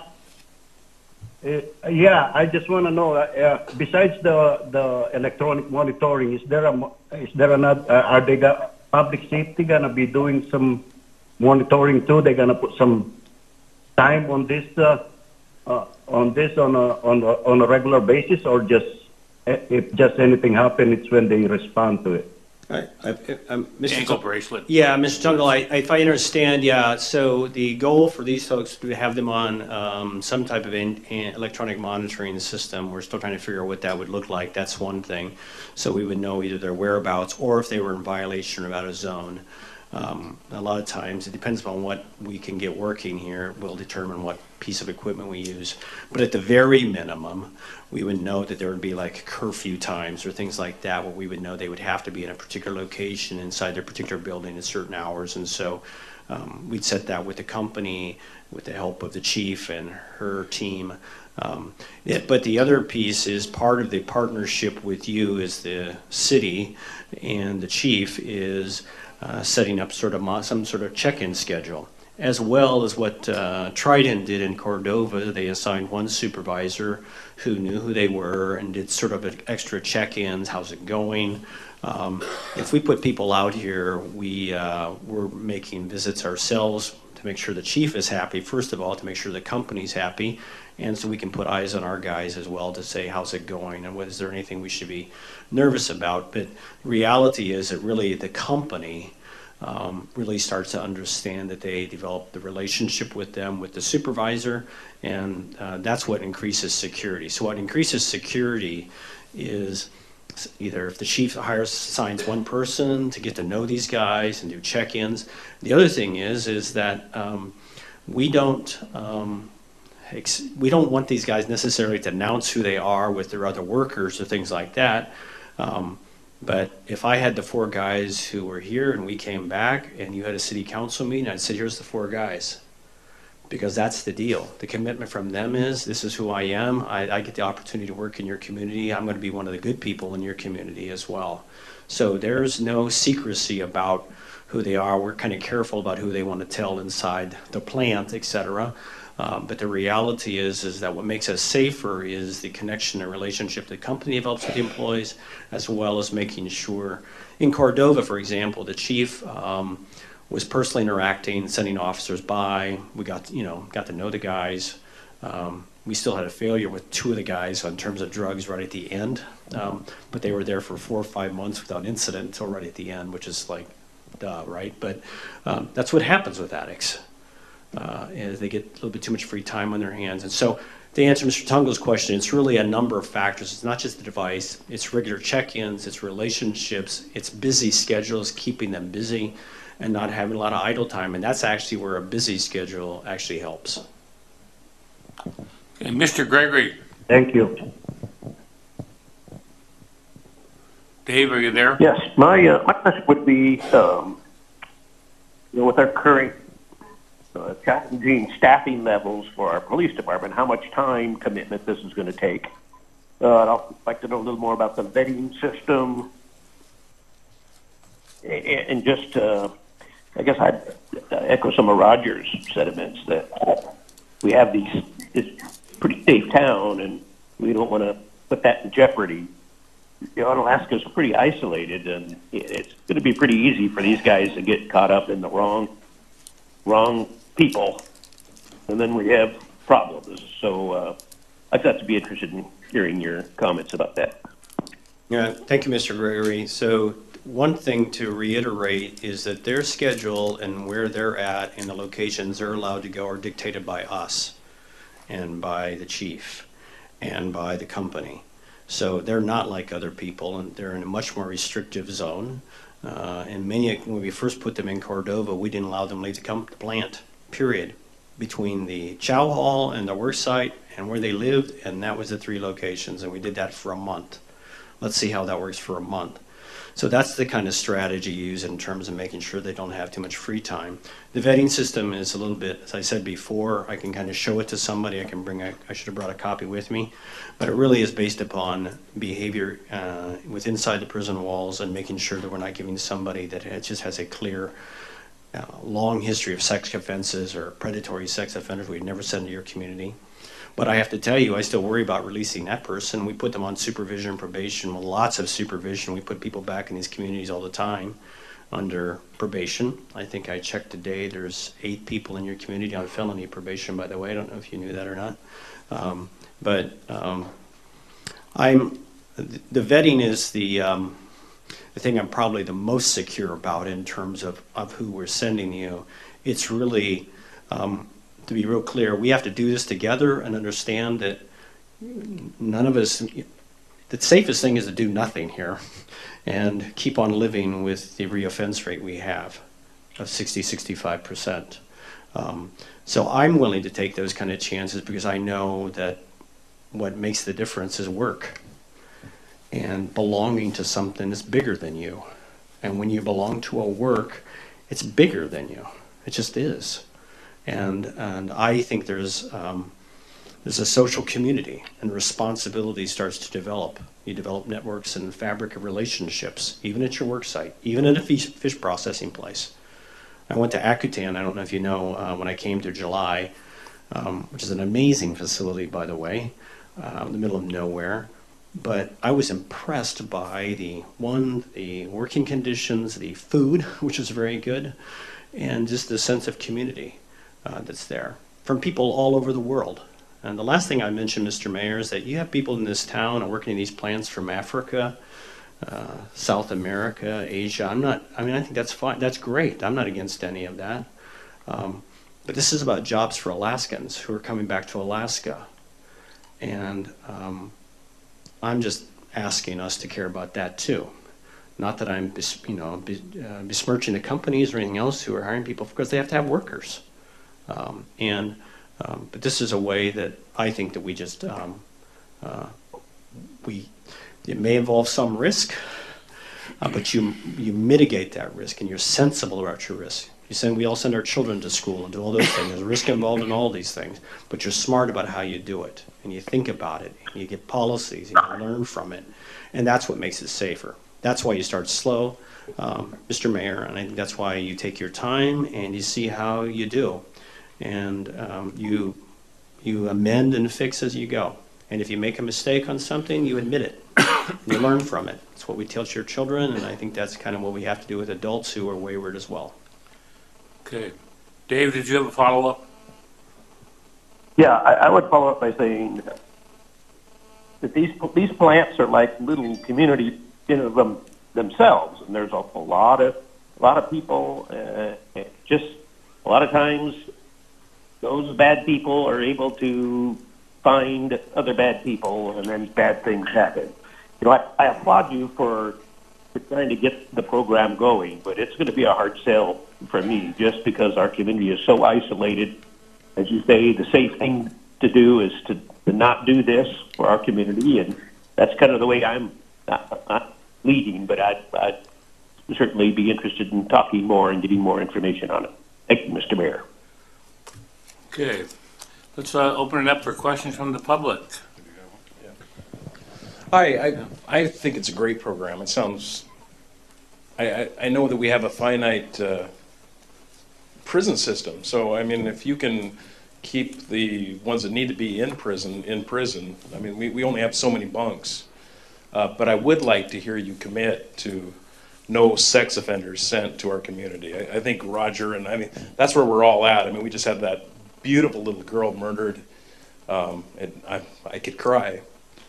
Speaker 6: uh, yeah, I just want to know. Uh, uh, besides the the electronic monitoring, is there a is there another? Uh, are they got public safety gonna be doing some monitoring too? They're gonna put some time on this uh, uh, on this on a on a, on a regular basis, or just if just anything happens, it's when they respond to it.
Speaker 4: I, I, I, Mister
Speaker 1: Ankle bracelet.
Speaker 4: Yeah, Mister Tungle, I, if I understand, yeah, so the goal for these folks to have them on um, some type of in, in electronic monitoring system. We're still trying to figure out what that would look like. That's one thing. So we would know either their whereabouts or if they were in violation or out of zone. Um, a lot of times, it depends on what we can get working here, will determine what piece of equipment we use. But at the very minimum, we would know that there would be like curfew times or things like that, where we would know they would have to be in a particular location inside their particular building at certain hours. And so um, we'd set that with the company, with the help of the chief and her team. Um, it, but the other piece is part of the partnership with you as the city and the chief is Uh, setting up sort of mo- some sort of check-in schedule, as well as what uh, Trident did in Cordova. They assigned one supervisor who knew who they were and did sort of an extra check-ins. How's it going? Um, if we put people out here, we uh, we're making visits ourselves to make sure the chief is happy. First of all, to make sure the company's happy, and so we can put eyes on our guys as well to say how's it going and what, is there anything we should be nervous about. But reality is that really the company um, really starts to understand that they develop the relationship with them, with the supervisor, and uh, that's what increases security. So what increases security is either if the chief hires, assigns one person to get to know these guys and do check-ins. The other thing is, is that um, we don't, um, we don't want these guys necessarily to announce who they are with their other workers or things like that. Um, but if I had the four guys who were here and we came back and you had a city council meeting, I'd say, here's the four guys. Because that's the deal. The commitment from them is, this is who I am. I, I get the opportunity to work in your community. I'm going to be one of the good people in your community as well. So there's no secrecy about who they are. We're kind of careful about who they want to tell inside the plant, et cetera. Uh, but the reality is, is that what makes us safer is the connection and relationship the company develops with the employees, as well as making sure. In Cordova, for example, the chief um, was personally interacting, sending officers by. We got, you know, got to know the guys. Um, we still had a failure with two of the guys in terms of drugs right at the end, um, but they were there for four or five months without incident until right at the end, which is like, duh, right? But um, that's what happens with addicts. Uh, is they get a little bit too much free time on their hands. And so to answer Mister Tungo's question, it's really a number of factors. It's not just the device, it's regular check-ins, it's relationships, it's busy schedules, keeping them busy and not having a lot of idle time. And that's actually where a busy schedule actually helps.
Speaker 1: Okay, Mister Gregory.
Speaker 6: Thank you.
Speaker 1: Dave, are you there?
Speaker 7: Yes, my uh, my question would be, um, you know, with our current uh, challenging staffing levels for our police department, how much time commitment this is going to take. Uh, I'd like to know a little more about the vetting system, and, and just, uh, I guess I'd echo some of Roger's sentiments that we have these this pretty safe town, and we don't want to put that in jeopardy. You know, Alaska's pretty isolated, and it's going to be pretty easy for these guys to get caught up in the wrong, wrong people, and then we have problems. So uh, I'd like to be interested in hearing your comments about that.
Speaker 4: Yeah, thank you, Mister Gregory. So one thing to reiterate is that their schedule and where they're at and the locations they're allowed to go are dictated by us and by the chief and by the company. So they're not like other people, and they're in a much more restrictive zone. Uh, and many, when we first put them in Cordova, we didn't allow them to leave the com- plant, period, between the chow hall and the work site and where they lived, and that was the three locations, and we did that for a month. Let's see how that works for a month. So that's the kind of strategy you use in terms of making sure they don't have too much free time. The vetting system is a little bit, as I said before, I can kind of show it to somebody. I can bring a, I should have brought a copy with me, but it really is based upon behavior uh, with inside the prison walls and making sure that we're not giving somebody that has, just has a clear, uh, long history of sex offenses or predatory sex offenders we'd never send to your community. But I have to tell you, I still worry about releasing that person. We put them on supervision and probation, with lots of supervision. We put people back in these communities all the time under probation. I think I checked today, there's eight people in your community on felony probation, by the way. I don't know if you knew that or not. Um, but um, I'm, the vetting is the, um, the thing I'm probably the most secure about in terms of, of who we're sending you. It's really, um, to be real clear, we have to do this together and understand that none of us, the safest thing is to do nothing here and keep on living with the reoffense rate we have of sixty, sixty-five percent. Um, so I'm willing to take those kind of chances because I know that what makes the difference is work and belonging to something that's bigger than you. And when you belong to a work, it's bigger than you. It just is. And and I think there's um, there's a social community, and responsibility starts to develop. You develop networks and fabric of relationships, even at your work site, even at a fish, fish processing place. I went to Akutan, I don't know if you know, uh, when I came to July, um, which is an amazing facility, by the way, uh, in the middle of nowhere. But I was impressed by the, one, the working conditions, the food, which was very good, and just the sense of community. Uh, that's there from people all over the world. And the last thing I mentioned, Mister Mayor, is that you have people in this town and working in these plants from Africa, uh, South America, Asia. I'm not, I mean, I think that's fine. That's great. I'm not against any of that. Um, but this is about jobs for Alaskans who are coming back to Alaska. And um, I'm just asking us to care about that too. Not that I'm, bes- you know, be, uh, besmirching the companies or anything else who are hiring people, because they have to have workers. Um, and um, but this is a way that I think that we just um, uh, we it may involve some risk, uh, but you you mitigate that risk and you're sensible about your risk. You send we all send our children to school and do all those things. There's risk involved in all these things, but you're smart about how you do it and you think about it and you get policies and you learn from it, and that's what makes it safer. That's why you start slow, um, Mister Mayor, and I think that's why you take your time and you see how you do. And um, you You amend and fix as you go. And if you make a mistake on something, you admit it. And you learn from it. It's what we teach your children, and I think that's kind of what we have to do with adults who are wayward as well.
Speaker 1: Okay. Dave, did you have a follow-up?
Speaker 7: Yeah, I, I would follow up by saying that these these plants are like little communities in of them themselves, and there's a, a lot of a lot of people. Uh, just a lot of times, those bad people are able to find other bad people, and then bad things happen. You know, I, I applaud you for, for trying to get the program going, but it's going to be a hard sell for me just because our community is so isolated. As you say, the safe thing to do is to, to not do this for our community, and that's kind of the way I'm not, not leading, but I'd, I'd certainly be interested in talking more and getting more information on it. Thank you, Mister Mayor.
Speaker 1: Okay. Let's uh, open it up for questions from the public.
Speaker 8: Hi, I, I think it's a great program. It sounds, I, I, I know that we have a finite uh, prison system. So, I mean, if you can keep the ones that need to be in prison, in prison, I mean, we, we only have so many bunks. Uh, but I would like to hear you commit to no sex offenders sent to our community. I, I think Roger, and I mean, that's where we're all at. I mean, we just had that beautiful little girl murdered, um, and I, I could cry.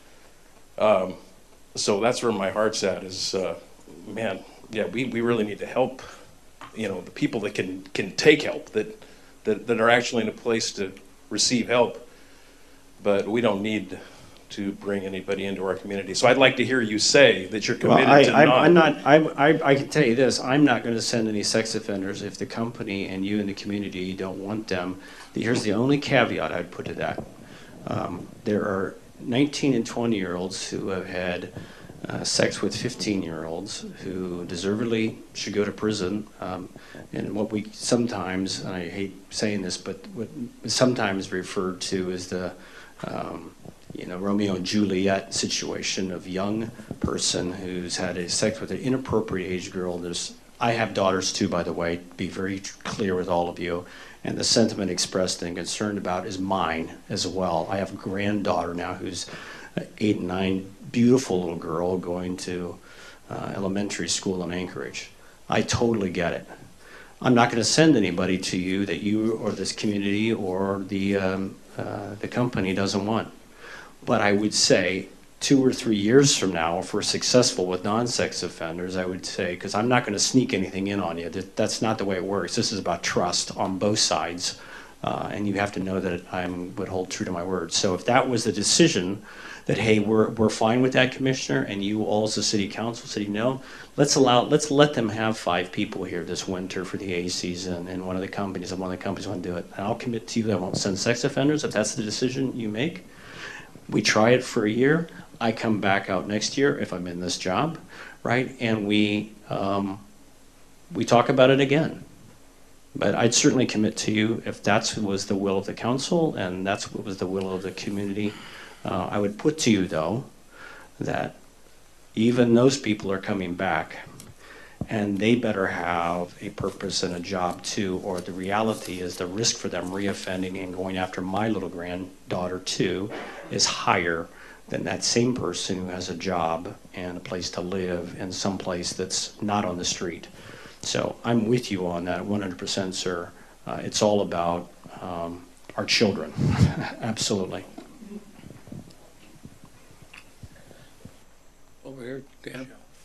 Speaker 8: Um, so that's where my heart's at is, uh, man, yeah, we, we really need to help, you know, the people that can, can take help, that, that, that are actually in a place to receive help, but we don't need to bring anybody into our community. So I'd like to hear you say that you're committed
Speaker 4: Well, I,
Speaker 8: to
Speaker 4: I,
Speaker 8: not.
Speaker 4: I'm not, I, I, I can tell you this, I'm not going to send any sex offenders if the company and you in the community don't want them. Here's the only caveat I'd put to that. Um, there are nineteen and twenty year olds who have had uh, sex with fifteen year olds who deservedly should go to prison. Um, and what we sometimes, and I hate saying this, but what is sometimes referred to as the um, you know, Romeo and Juliet situation of young person who's had a sex with an inappropriate age girl. There's, I have daughters too, by the way, to be very clear with all of you. And the sentiment expressed and concerned about is mine as well. I have a granddaughter now who's eight and nine, beautiful little girl going to uh, elementary school in Anchorage. I totally get it. I'm not going to send anybody to you that you or this community or the, um, uh, the company doesn't want. But I would say two or three years from now, if we're successful with non-sex offenders, I would say, because I'm not going to sneak anything in on you. That, that's not the way it works. This is about trust on both sides. Uh, and you have to know that I would hold true to my word. So if that was the decision that, hey, we're, we're fine with that, Commissioner, and you all as the City Council said, no, let's allow, let's let them have five people here this winter for the A season, and one of the companies, and one of the companies want to do it. And I'll commit to you that I won't send sex offenders if that's the decision you make. We try it for a year. I come back out next year if I'm in this job, right? And we um, we talk about it again. But I'd certainly commit to you if that was the will of the council and that's what was the will of the community. Uh, I would put to you, though, that even those people are coming back, and they better have a purpose and a job too, or the reality is the risk for them reoffending and going after my little granddaughter too is higher than that same person who has a job and a place to live in some place that's not on the street. So I'm with you on that one hundred percent, sir. Uh, it's all about um, our children. Absolutely.
Speaker 1: Over here, Dan.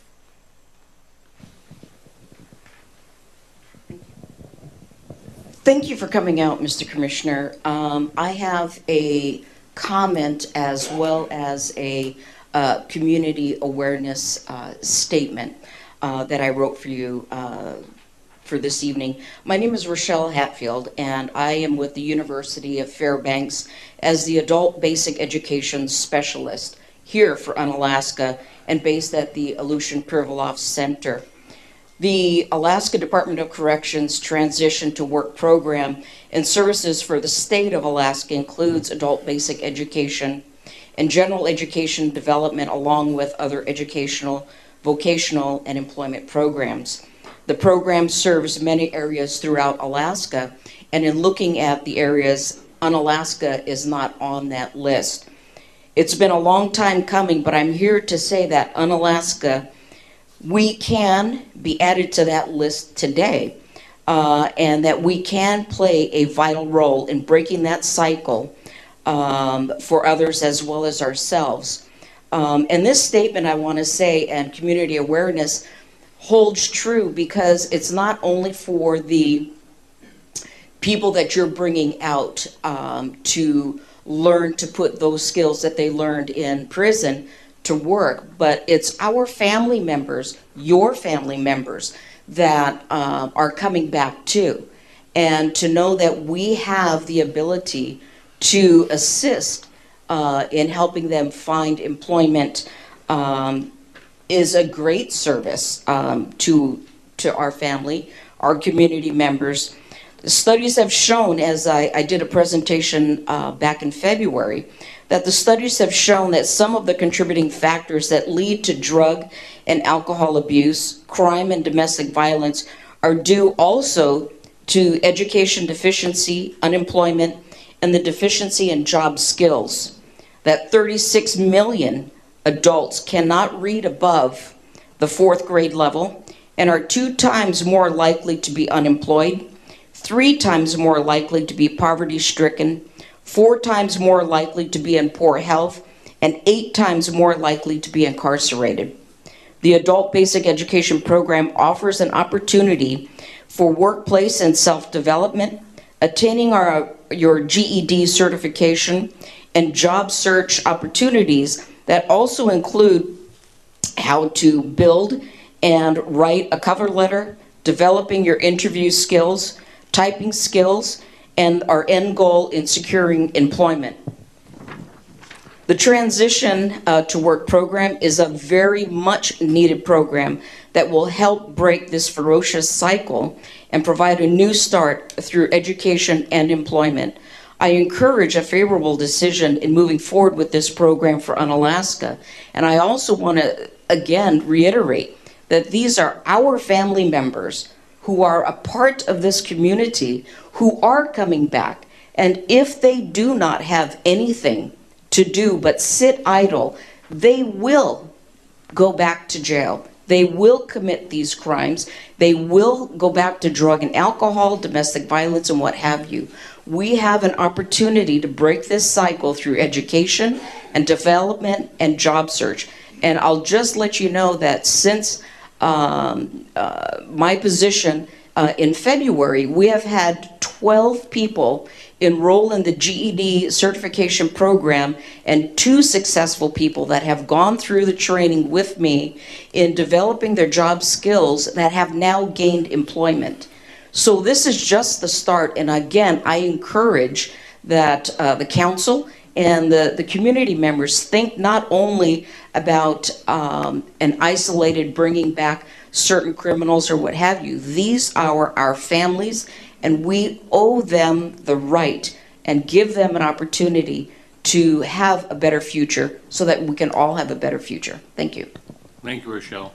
Speaker 9: Thank you for coming out, Mister Commissioner. Um, I have a comment as well as a uh, community awareness uh, statement uh, that I wrote for you uh, for this evening. My name is Rochelle Hatfield, and I am with the University of Fairbanks as the Adult Basic Education Specialist here for Unalaska and based at the Aleutian Privilege Center. The Alaska Department of Corrections Transition to Work program and services for the state of Alaska includes adult basic education and general education development along with other educational, vocational, and employment programs. The program serves many areas throughout Alaska, and in looking at the areas Unalaska is not on that list. It's been a long time coming, but I'm here to say that Unalaska, we can be added to that list today, uh, and that we can play a vital role in breaking that cycle um, for others as well as ourselves. Um, and this statement, I want to say, and community awareness holds true because it's not only for the people that you're bringing out um, to learn to put those skills that they learned in prison to work, but it's our family members, your family members, that uh, are coming back too. And to know that we have the ability to assist uh, in helping them find employment um, is a great service um, to, to our family, our community members. The studies have shown, as I, I did a presentation uh, back in February, that the studies have shown that some of the contributing factors that lead to drug and alcohol abuse, crime and domestic violence are due also to education deficiency, unemployment, and the deficiency in job skills. That thirty-six million adults cannot read above the fourth grade level and are two times more likely to be unemployed, three times more likely to be poverty-stricken, four times more likely to be in poor health, and eight times more likely to be incarcerated. The Adult Basic Education Program offers an opportunity for workplace and self-development, attaining our, your G E D certification, and job search opportunities that also include how to build and write a cover letter, developing your interview skills, typing skills, and our end goal in securing employment. The Transition uh, to Work program is a very much needed program that will help break this ferocious cycle and provide a new start through education and employment. I encourage a favorable decision in moving forward with this program for Unalaska. And I also want to again reiterate that these are our family members who are a part of this community who are coming back. And if they do not have anything to do but sit idle, they will go back to jail. They will commit these crimes. They will go back to drug and alcohol, domestic violence, and what have you. We have an opportunity to break this cycle through education and development and job search. And I'll just let you know that since um, uh, my position uh, in February, we have had twelve people enroll in the G E D certification program and two successful people that have gone through the training with me in developing their job skills that have now gained employment. So this is just the start, and again, I encourage that uh, the council and the, the community members think not only about um, an isolated bringing back certain criminals or what have you. These are our families, and we owe them the right and give them an opportunity to have a better future so that we can all have a better future. Thank you.
Speaker 1: Thank you, Rochelle.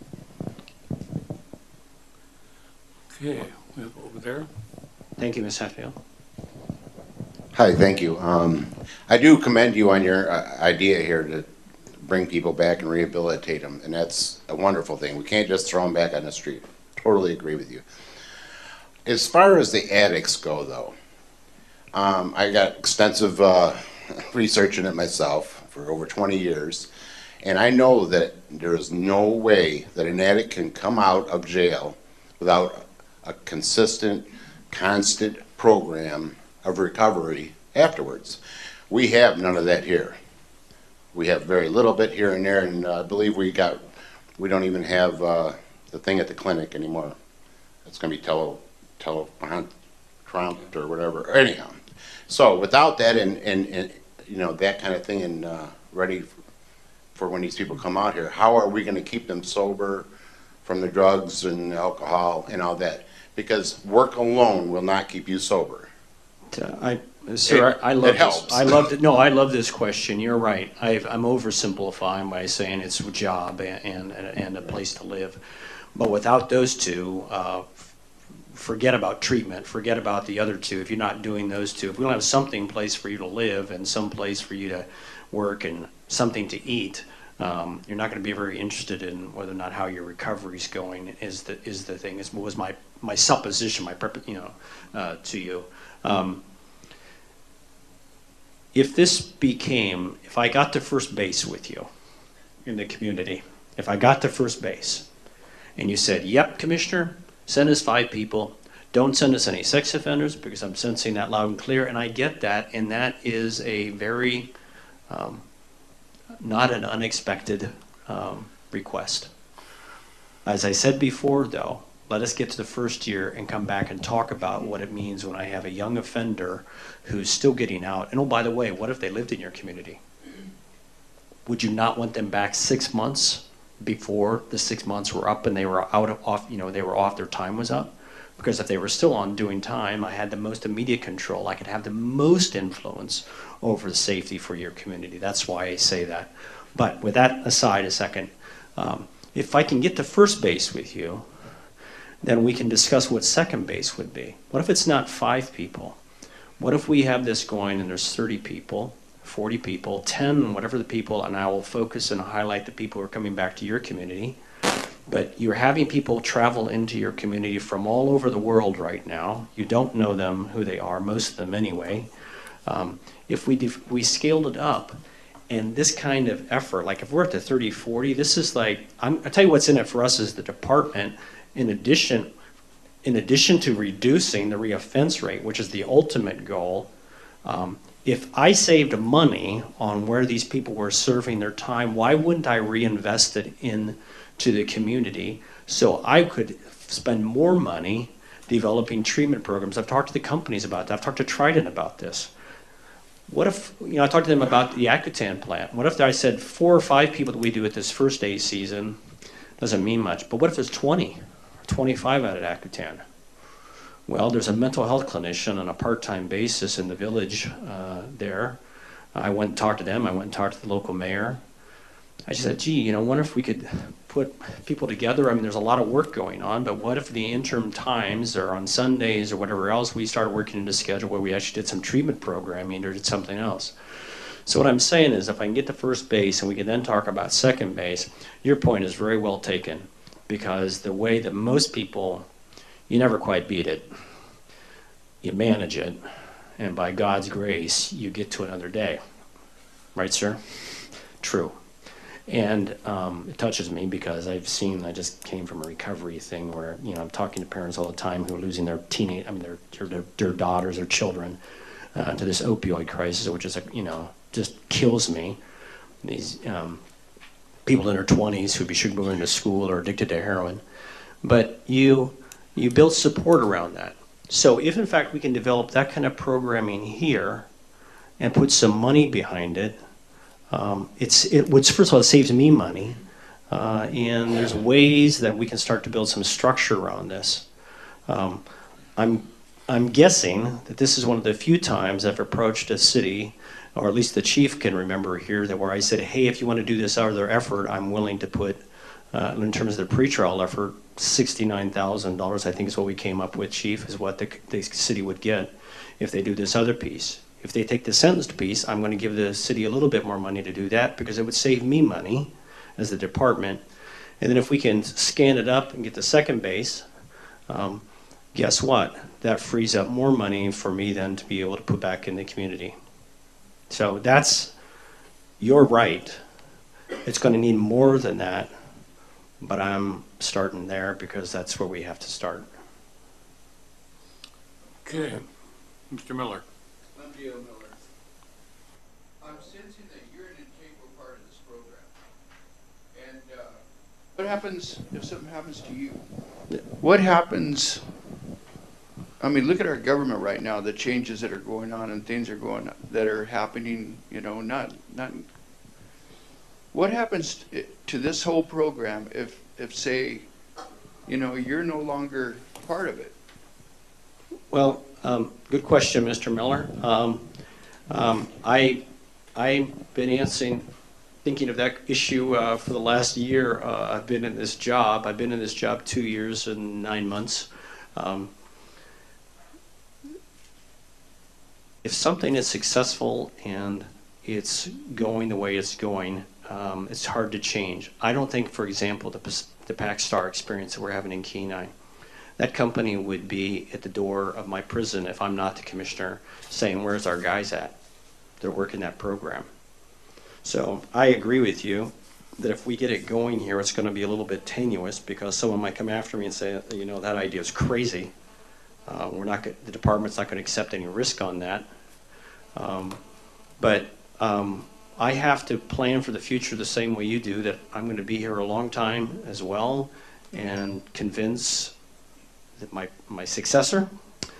Speaker 1: Okay, we have over there.
Speaker 4: Thank you, Miz Hatfield.
Speaker 10: Hi, thank you. Um, I do commend you on your uh, idea here to bring people back and rehabilitate them, and that's a wonderful thing. We can't just throw them back on the street. Totally agree with you. As far as the addicts go, though, um, I got extensive uh, research in it myself for over twenty years, and I know that there is no way that an addict can come out of jail without a consistent, constant program of recovery afterwards. We have none of that here. We have very little bit here and there, and uh, I believe we got, we don't even have uh, the thing at the clinic anymore. It's going to be tele, tele, trumped or whatever. Anyhow, so without that and, and, and you know, that kind of thing and uh, ready for when these people come out here, how are we going to keep them sober from the drugs and alcohol and all that? Because work alone will not keep you sober.
Speaker 4: I, sir,
Speaker 10: It-
Speaker 4: I love
Speaker 10: it
Speaker 4: this.
Speaker 10: helps.
Speaker 4: I love it. No, I love this question. You're right. I've, I'm oversimplifying by saying it's a job and, and, and a place to live. But without those two, uh, forget about treatment, forget about the other two. If you're not doing those two, if we don't have something in place for you to live and some place for you to work and something to eat, um, you're not going to be very interested in whether or not how your recovery is going. Is the is the thing? Is was my my supposition, my prep, you know, uh, to you. Um, if this became, if I got to first base with you in the community, if I got to first base, and you said, "Yep, Commissioner, send us five people. Don't send us any sex offenders," because I'm sensing that loud and clear, and I get that, and that is a very, um, not an unexpected um, request. As I said before, though, let us get to the first year and come back and talk about what it means when I have a young offender who's still getting out. And oh, by the way, what if they lived in your community? Would you not want them back six months before the six months were up and they were out of off, you know, they were off, their time was up? Because if they were still on doing time, I had the most immediate control. I could have the most influence over the safety for your community. That's why I say that. But with that aside a second, um, if I can get to first base with you, then we can discuss what second base would be. What if it's not five people? What if we have this going and there's thirty people, forty people, ten, whatever the people, and I will focus and highlight the people who are coming back to your community. But you're having people travel into your community from all over the world right now. You don't know them, who they are, most of them anyway. Um, if we def- we scaled it up, and this kind of effort, like if we're at the thirty, forty, this is like, I'm, I'll tell you what's in it for us as the department. In addition, in addition to reducing the reoffense rate, which is the ultimate goal, um, if I saved money on where these people were serving their time, why wouldn't I reinvest it into the community so I could spend more money developing treatment programs? I've talked to the companies about that. I've talked to Trident about this. What if, you know, I talked to them about the Akutan plant. What if I said four or five people that we do at this first day season doesn't mean much, but what if there's twenty? twenty-five out at Akutan. Well, there's a mental health clinician on a part-time basis in the village uh, there. I went and talked to them. I went and talked to the local mayor. I just said, gee, you know, wonder if we could put people together. I mean, there's a lot of work going on, but what if the interim times or on Sundays or whatever else, we started working into a schedule where we actually did some treatment programming or did something else. So what I'm saying is if I can get to first base and we can then talk about second base, your point is very well taken. Because the way that most people, you never quite beat it. You manage it, and by God's grace, you get to another day. Right, sir? True. And um, it touches me because I've seen, I just came from a recovery thing where, you know, I'm talking to parents all the time who are losing their teenage, I mean, their, their, their daughters, their children, uh, to this opioid crisis, which is, you know, just kills me. These, um, people in their twenties who be should be going to school or addicted to heroin, but you you build support around that. So if in fact we can develop that kind of programming here and put some money behind it, um, it's it which first of all it saves me money, uh, and there's ways that we can start to build some structure around this. Um, I'm I'm guessing that this is one of the few times I've approached a city, or at least the chief can remember here, that where I said, hey, if you want to do this other effort, I'm willing to put, uh, in terms of the pretrial effort, sixty-nine thousand dollars, I think is what we came up with, chief, is what the, the city would get if they do this other piece. If they take the sentenced piece, I'm going to give the city a little bit more money to do that because it would save me money as the department. And then if we can scan it up and get the second base, um, guess what? That frees up more money for me then to be able to put back in the community. So that's, you're right. It's going to need more than that, but I'm starting there because that's where we have to start.
Speaker 1: Okay, Mister Miller.
Speaker 11: I'm Gio Miller. I'm sensing that you're an integral part of this program. And uh, what happens if something happens to you? What happens? I mean, look at our government right now, the changes that are going on and things are going that are happening, you know, not, not, what happens to this whole program if, if say, you know, you're no longer part of it?
Speaker 4: Well, um, good question, Mister Miller. Um, um, I, I've been answering, thinking of that issue uh, for the last year. Uh, I've been in this job. I've been in this job two years and nine months. Um, if something is successful and it's going the way it's going, um, it's hard to change. I don't think, for example, the, the PacStar experience that we're having in Kenai, that company would be at the door of my prison if I'm not the commissioner saying, where's our guys at? They're working that program. So I agree with you that if we get it going here, it's going to be a little bit tenuous because someone might come after me and say, you know, that idea is crazy. Uh, we're not, the department's not going to accept any risk on that. Um, but um, I have to plan for the future the same way you do, that I'm going to be here a long time as well and convince that my, my successor,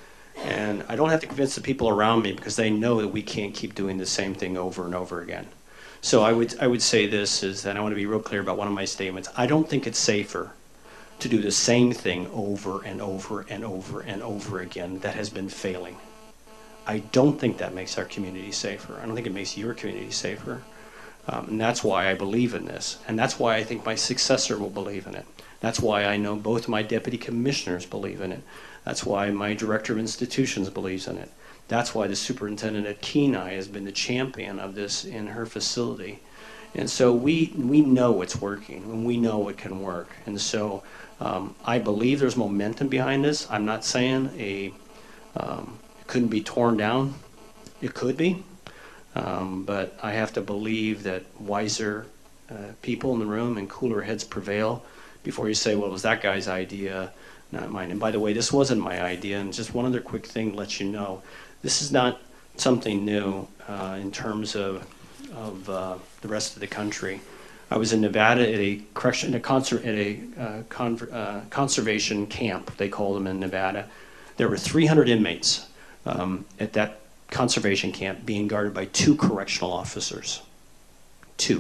Speaker 4: and I don't have to convince the people around me because they know that we can't keep doing the same thing over and over again. So I would, I would say this is that I want to be real clear about one of my statements. I don't think it's safer to do the same thing over and over and over and over again that has been failing. I don't think that makes our community safer. I don't think it makes your community safer. Um, and that's why I believe in this. And that's why I think my successor will believe in it. That's why I know both my deputy commissioners believe in it. That's why my director of institutions believes in it. That's why the superintendent at Kenai has been the champion of this in her facility. And so we, we know it's working, and we know it can work. And so um, I believe there's momentum behind this. I'm not saying a, um, it couldn't be torn down. It could be. Um, but I have to believe that wiser uh, people in the room and cooler heads prevail before you say, well, it was that guy's idea, not mine. And by the way, this wasn't my idea. And just one other quick thing to let you know. This is not something new uh, in terms of, of uh, the rest of the country. I was in Nevada at a correction, at a, conser at a uh, con uh, conservation camp, they call them in Nevada. There were three hundred inmates um, at that conservation camp being guarded by two correctional officers. Two.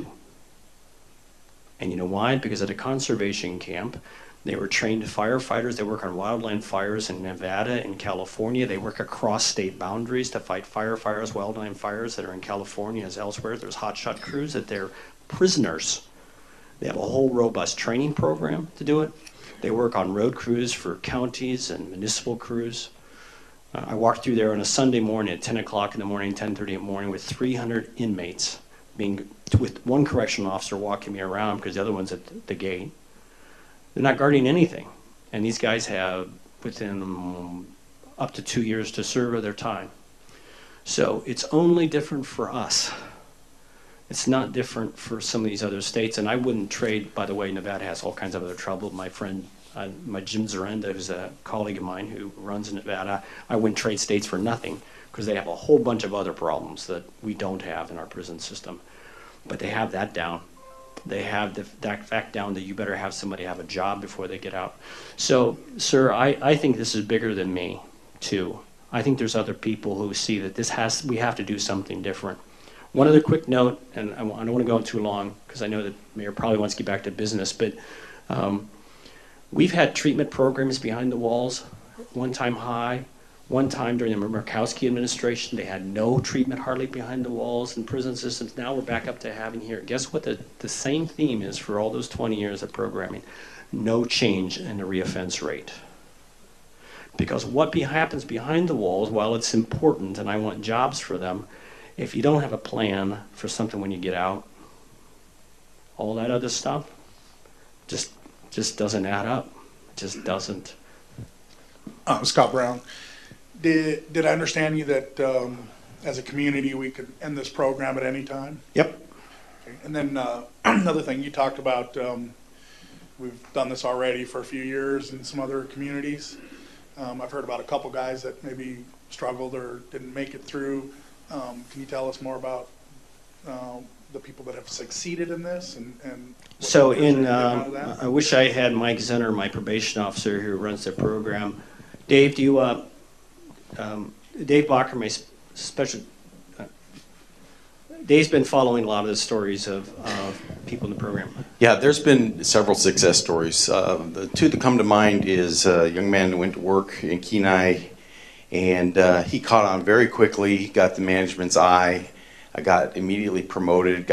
Speaker 4: And you know why? Because at a conservation camp, they were trained firefighters. They work on wildland fires in Nevada and California. They work across state boundaries to fight firefighters, wildland fires that are in California as elsewhere. There's hotshot crews that they're prisoners. They have a whole robust training program to do it. They work on road crews for counties and municipal crews. Uh, I walked through there on a Sunday morning at ten o'clock in the morning, ten thirty in the morning, with three hundred inmates, being with one correctional officer walking me around because the other one's at the gate. They're not guarding anything. And these guys have within um, up to two years to serve of their time. So it's only different for us. It's not different for some of these other states. And I wouldn't trade, by the way, Nevada has all kinds of other trouble. My friend, uh, my Jim Zarenda, who's a colleague of mine who runs in Nevada, I wouldn't trade states for nothing because they have a whole bunch of other problems that we don't have in our prison system. But they have that down. They have the, that fact down that you better have somebody have a job before they get out. So, sir, I, I think this is bigger than me, too. I think there's other people who see that this has, we have to do something different. One other quick note, and I, I don't want to go on too long because I know that the mayor probably wants to get back to business, but um, we've had treatment programs behind the walls, one time high. One time during the Murkowski administration, they had no treatment hardly behind the walls in prison systems. Now we're back up to having here. Guess what the, the same theme is for all those twenty years of programming? No change in the reoffense rate. Because what be, happens behind the walls, while it's important and I want jobs for them, if you don't have a plan for something when you get out, all that other stuff just, just doesn't add up. It just doesn't.
Speaker 12: Uh, Scott Brown. Did, did I understand you that um, as a community we could end this program at any time?
Speaker 4: Yep.
Speaker 12: Okay. And then uh, another thing, you talked about, um, we've done this already for a few years in some other communities. Um, I've heard about a couple guys that maybe struggled or didn't make it through. Um, can you tell us more about uh, the people that have succeeded in this? And, and
Speaker 4: so in, um, I wish I had Mike Zenner, my probation officer who runs the program. Dave, do you, uh, Um, Dave Bacher, my special, uh, Dave's been following a lot of the stories of, of people in the program.
Speaker 13: Yeah, there's been several success stories. Uh, the two that come to mind is a young man who went to work in Kenai, and uh, he caught on very quickly, got the management's eye, I got immediately promoted,